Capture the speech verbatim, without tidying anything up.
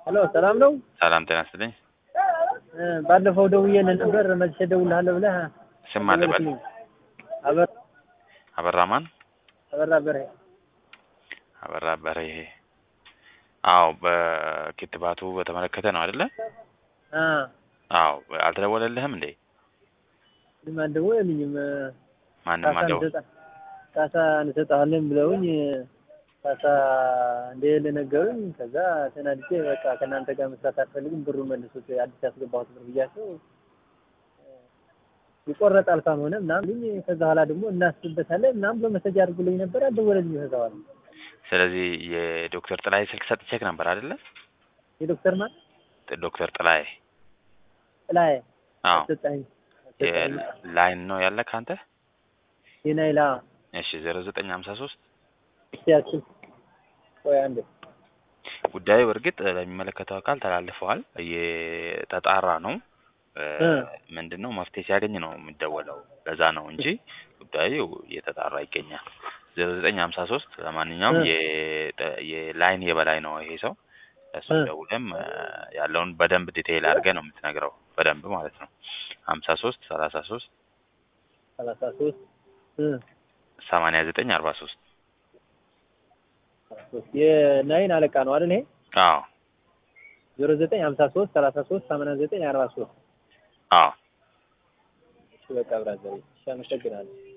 ሄሎ ሰላም ነው? ሰላም ጤና ይስጥልኝ። ባለፈው ደውዬ ነበር መልሼ እደውልልሃለሁ ብለህ ስም አለ በል። አበር አበራ ማን? አበራ በርሄ። አበራ በርሄ። አዎ በክትባቱ በተመለከተ ነው አይደለ? አ አዎ አልተደወለልህም እንዴ? ማን ደወለልኝም? ማንም አልደወለ። ካሳ እንሰጥሃለን ብለውኝ ካሳ እንደሌለ ነገሩኝ። ከዛ ተናድጄ በቃ ከእናንተ ጋር መስራት አልፈልግም ብሩን መልሱት አዲስ ያስገባሁት ብር ብያቸው ይቆረጣል ካልሆነ ምናምን ከዛ በኋላ ደግሞ እናስብበታለን ምናምን በመሰጃ አድርጉልኝ ነበር። አልደወለልኝም ከዛ በኋላ። ስለዚህ የዶክተር ጥላይ ስልክ ሰጥቼክ ነበር አይደለ? የዶክተር ማን? ዶክተር ጥላይ ጥላይ አዎ ሰጣኝ ላይን ነው ያለ ካንተ የናይላ እሺ ዜሮ ዘጠኝ ሃምሳ ሶስት ሲያስብ ቆይ አንዴ ጉዳዩ እርግጥ ለሚመለከተው አካል ተላልፈዋል እየተጣራ ነው ምንድነው መፍትሄ ሲያገኝ ነው የሚደወለው ለዛ ነው እንጂ ጉዳዩ እየተጣራ ይገኛል ዜሮ ዘጠኝ ሃምሳ ሶስት ለማንኛውም የ የላይን የበላይ ነው ይሄ ሰው እሱ ደውለም ያለውን በደንብ ዲቴይል አድርገህ ነው የምትነግረው በደንብ ማለት ነው ሃምሳ ሶስት ሰላሳ ሶስት ሰላሳ ሶስት ሰማንያ ዘጠኝ አርባ ሶስት የናይን አለቃ ነው አይደል ይሄ? አዎ ዜሮ ዘጠኝ ሃምሳ ሶስት ሰላሳ ሶስት ሰማንያ ዘጠኝ አርባ ሶስት አዎ እሺ በቃ ብራዘር እሺ አመሰግናለሁ